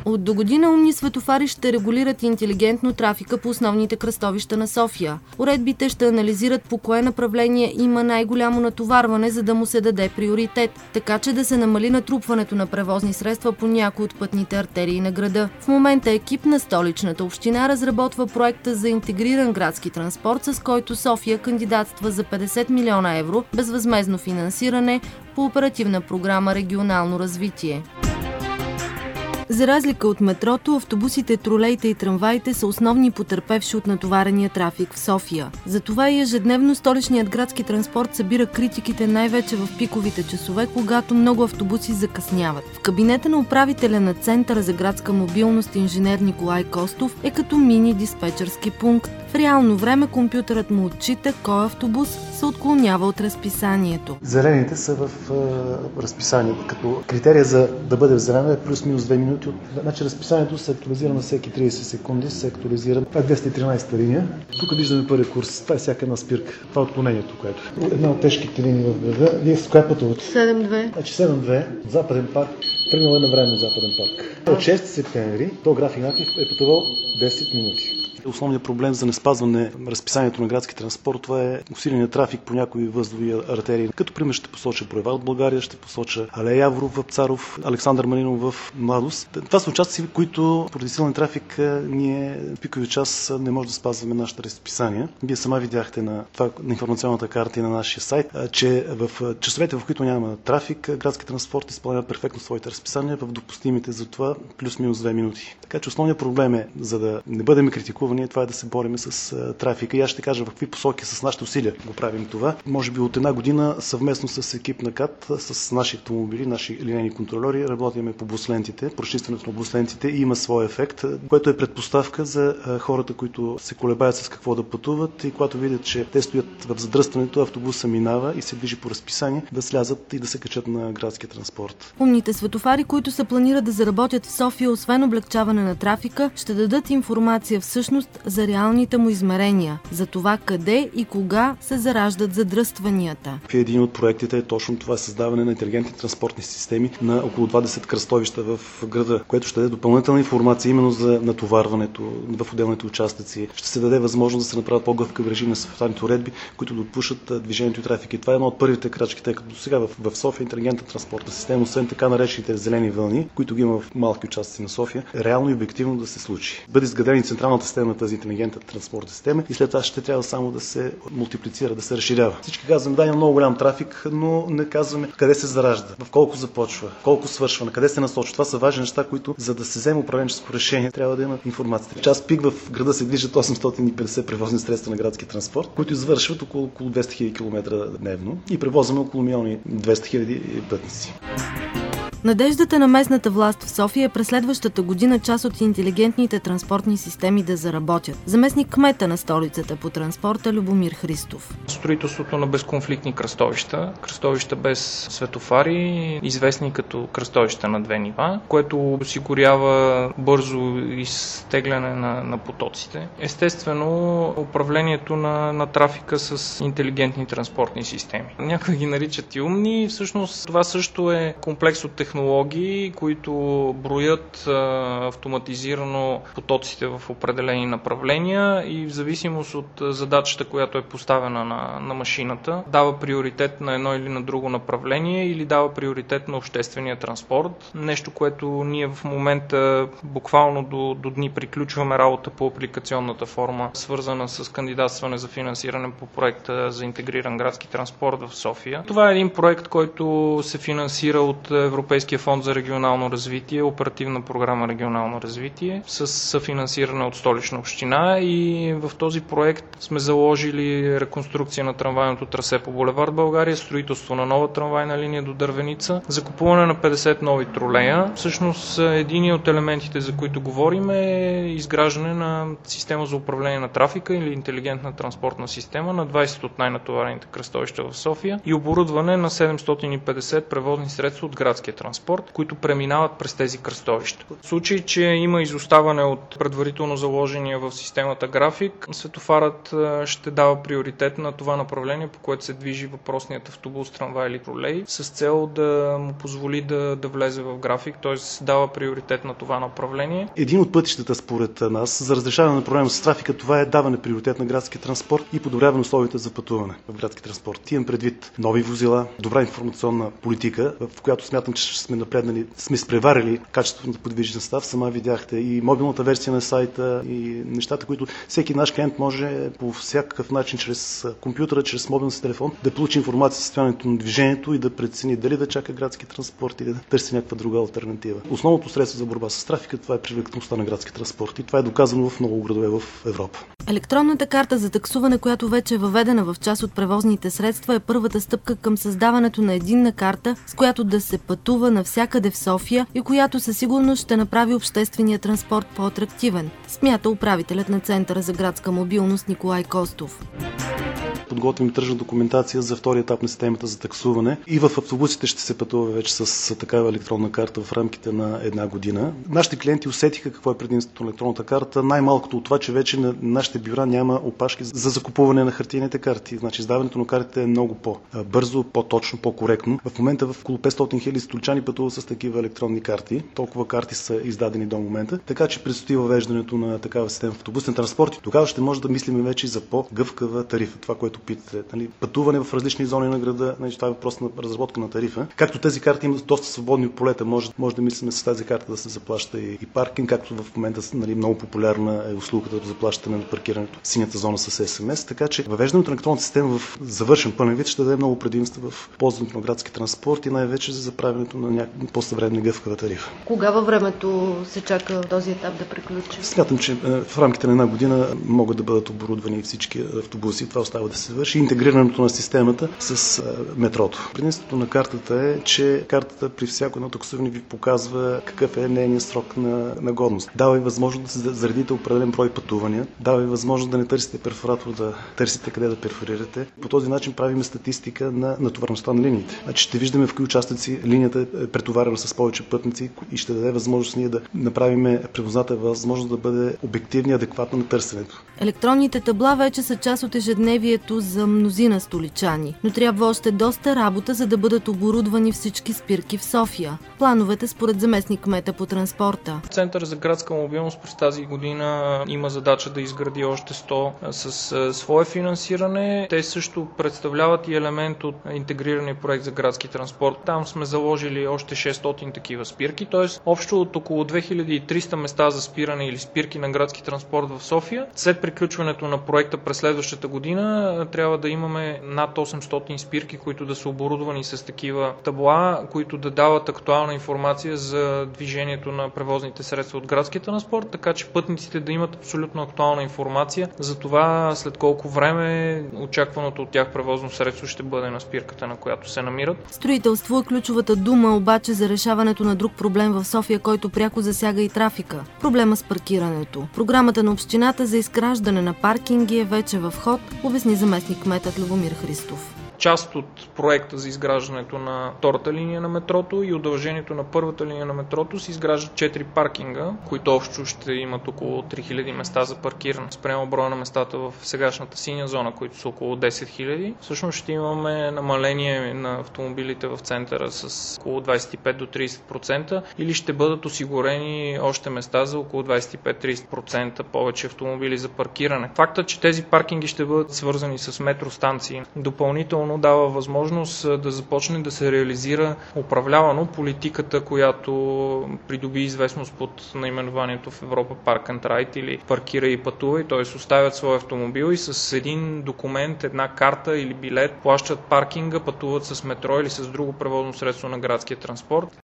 От догодина умни светофари ще регулират интелигентно трафика по основните кръстовища на София. Уредбите ще анализират по кое направление има най-голямо натоварване, за да му се даде приоритет, така че да се намали натрупването на превозни средства по някои от пътните артерии на града. В момента екип на Столичната община разработва проекта за интегриран градски транспорт, с който София кандидатства за 50 милиона евро безвъзмездно финансиране по оперативна програма „Регионално развитие“. За разлика от метрото, автобусите, тролеите и трамваите са основни потърпевши от натоварения трафик в София. Затова и ежедневно столичният градски транспорт събира критиките най-вече в пиковите часове, когато много автобуси закъсняват. В кабинета на управителя на Центъра за градска мобилност инженер Николай Костов е като мини диспетчерски пункт. В реално време компютърът му отчита кой автобус се отклонява от разписанието. Зелените са в разписанието. Като критерия за да бъде в зелено е плюс-минус 2 минути. Значи разписанието се актуализира на всеки 30 секунди. Се актуализира. Това е 213-та линия. Тук виждаме първи курс. Това е всяка една спирка. Това е отклонението, което е. Една от тежките линии в града. Вие с коя пътувате? 7-2. Значи 7-2. Западен парк. Тръгнал е навременно от Западен парк. От 6 септември до граф Игнатиев е пътувал 10 минути. Основният проблем за неспазване разписанието на градски транспорт, това е усиления трафик по някои възлови артерии. Като пример ще посоча Проева от България, ще посоча Алея Яворов в Царов, Александър Малинов в Младост. Това са участъци, които поради силен трафик ние в пикови час не може да спазваме нашите разписания. Вие сама видяхте на информационната карта и на нашия сайт, че в часовете, в които няма трафик, градски транспорт изпълнява перфектно своите разписания в допустимите за това плюс-минус 2 минути. Така че основният проблем е, за да не бъдем критикувани, това е да се бориме с трафика. И аз ще кажа в какви посоки с нашите усилия го правим това. Може би от една година съвместно с екип на КАТ, с наши автомобили, наши линейни контролери, работиме по буслентите, прочистването на буслентите и има своя ефект, което е предпоставка за хората, които се колебаят с какво да пътуват и когато видят, че те стоят в задръстването, автобуса минава и се движи по разписание, да слязат и да се качат на градския транспорт. Умните светофари, които се планират да заработят в София, освен облегчаване на трафика, ще дадат информация всъщност за реалните му измерения, за това къде и кога се зараждат задръстванията. Един от проектите е точно това създаване на интелигентни транспортни системи на около 20 кръстовища в града, което ще даде допълнителна информация именно за натоварването в отделните участъци. Ще се даде възможност да се направят по-гъвкав режим на светофарните уредби, които да отпушат движението и трафик. И това е една от първите крачки, тъй като сега в София интелигентна транспортна система, освен така наречените зелени вълни, които ги има в малки участъци на София, реално и обективно да се случи. Бъде изградена и централната система на тази интелигентна транспортна система и след това ще трябва само да се мултиплицира, да се разширява. Всички казваме, да, има много голям трафик, но не казваме къде се заражда, в колко започва, колко свършва, на къде се насочва. Това са важни неща, които за да се вземе управленческо решение, трябва да има информация. Час пик в града се движат 850 превозни средства на градски транспорт, които извършват около 200 000 км дневно и превозваме около 1 200 000 пътници. Надеждата на местната власт в София е през следващата година част от интелигентните транспортни системи да заработят. Заместник кмета на столицата по транспорта Любомир Христов. Строителството на безконфликтни кръстовища без светофари, известни като кръстовища на две нива, което осигурява бързо изтегляне на потоците. Естествено, управлението на трафика с интелигентни транспортни системи. Някои ги наричат и умни, всъщност това също е комплекс от технологии, които броят автоматизирано потоците в определени направления и в зависимост от задачата, която е поставена на машината, дава приоритет на едно или на друго направление или дава приоритет на обществения транспорт. Нещо, което ние в момента буквално до дни приключваме работа по апликационната форма, свързана с кандидатстване за финансиране по проекта за интегриран градски транспорт в София. Това е един проект, който се финансира от Европейския фонд за регионално развитие, оперативна програма регионално развитие, с съфинансиране от Столична община и в този проект сме заложили реконструкция на трамвайното трасе по булевард България, строителство на нова трамвайна линия до Дървеница, закупуване на 50 нови тролея. Всъщност един от елементите, за които говорим, е изграждане на система за управление на трафика или интелигентна транспортна система на 20 от най-натоварените кръстовища в София и оборудване на 750 превозни средства от градския транспорт. транспорт, които преминават през тези кръстовища. В случай, че има изоставане от предварително заложения в системата график, светофарът ще дава приоритет на това направление, по което се движи въпросният автобус, трамвай или тролей, с цел да му позволи да влезе в график, т.е. дава приоритет на това направление. Един от пътищата според нас за разрешаване на проблема с трафика, това е даване приоритет на градски транспорт и подобряване условията за пътуване в градски транспорт. Имам предвид нови возила, добра информационна политика, в която смятам, че сме изпреварили качеството на подвижността. Сама видяхте и мобилната версия на сайта и нещата, които всеки наш клиент може по всякакъв начин, чрез компютъра, чрез мобилния си телефон, да получи информация за състоянието на движението и да прецени дали да чака градски транспорт или да търси някаква друга алтернатива. Основното средство за борба с трафика, това е привлекателността на градски транспорт и това е доказано в много градове в Европа. Електронната карта за таксуване, която вече е въведена в част от превозните средства, е първата стъпка към създаването на единна карта, с която да се пътува навсякъде в София и която със сигурност ще направи обществения транспорт по-атрактивен, смята управителят на Центъра за градска мобилност Николай Костов. Подготвим тръжна документация за втори етап на системата за таксуване и в автобусите ще се пътува вече с такава електронна карта в рамките на една година. Нашите клиенти усетиха какво е предимството на електронната карта, най-малкото от това, че вече на нашите бюра няма опашки за закупуване на хартиените карти. Значи издаването на картите е много по-бързо, по-точно, по-коректно. В момента в около 500 хиляди столичани пътуват с такива електронни карти. Толкова карти са издадени до момента, така че предстои въвеждането на такава система в автобусен транспорт и тогава ще може да мислим вече за по-гъвкава тарифа. Това, което питате. Пътуване в различни зони на града, това е въпрос на разработка на тарифа. Както тези карти имат доста свободни полета, може да мислим с тази карта да се заплаща и паркинг, както в момента много популярна е услугата за заплащане на паркирането в синята зона с СМС, така че въвеждането на електронната система в завършен пълен вид ще даде много предимства в ползването на градски транспорт и най-вече за заправянето на по-съвременна гъвкава тарифа. Кога във времето се чака този етап да приключи? Смятам, че в рамките на една година могат да бъдат оборудвани всички автобуси. Това остава да се върши интегрирането на системата с метрото. Предимството на картата е, че картата при всяко едно таксуване ви показва какъв е нейният срок на годност. Дава ви възможност да заредите определен брой пътувания, дава ви възможност да не търсите перфоратор, да търсите къде да перфорирате. По този начин правим статистика на натовареността на линиите. Значи ще виждаме в кои участъци линията е претоварена с повече пътници и ще даде възможност ние да направим превозната възможност да бъде обективна и адекватна на търсенето. Електронните табла вече са част от ежедневието за мнозина столичани, но трябва още доста работа, за да бъдат оборудвани всички спирки в София. Плановете според заместник-кмета по транспорта. Център за градска мобилност през тази година има задача да изгради още 100 с свое финансиране. Те също представляват и елемент от интегрирания проект за градски транспорт. Там сме заложили още 600 такива спирки, т.е. общо от около 2300 места за спиране или спирки на градски транспорт в София. След приключването на проекта през следващата година трябва да имаме над 800 спирки, които да са оборудвани с такива табла, които да дават актуална информация за движението на превозните средства от градския транспорт, така че пътниците да имат абсолютно актуална информация за това след колко време очакваното от тях превозно средство ще бъде на спирката, на която се намират. Строителство е ключовата дума обаче за решаването на друг проблем в София, който пряко засяга и трафика. Проблема с паркирането. Програмата на общината за изграждане на паркинги е вече в ход, обясни заместник-кметът Любомир Христов. Част от проекта за изграждането на втората линия на метрото и удължението на първата линия на метрото се изграждат 4 паркинга, които общо ще имат около 3000 места за паркиране. Спрямо броя на местата в сегашната синя зона, които са около 10 000. Всъщност ще имаме намаление на автомобилите в центъра с около 25 до 30% или ще бъдат осигурени още места за около 25-30% повече автомобили за паркиране. Фактът, че тези паркинги ще бъдат свързани с метростанции, допълнително дава възможност да започне да се реализира управлявано политиката, която придоби известност под наименованието в Европа Park and Ride или паркира и пътувай, т.е. оставят своя автомобил и с един документ, една карта или билет плащат паркинга, пътуват с метро или с друго превозно средство на градския транспорт.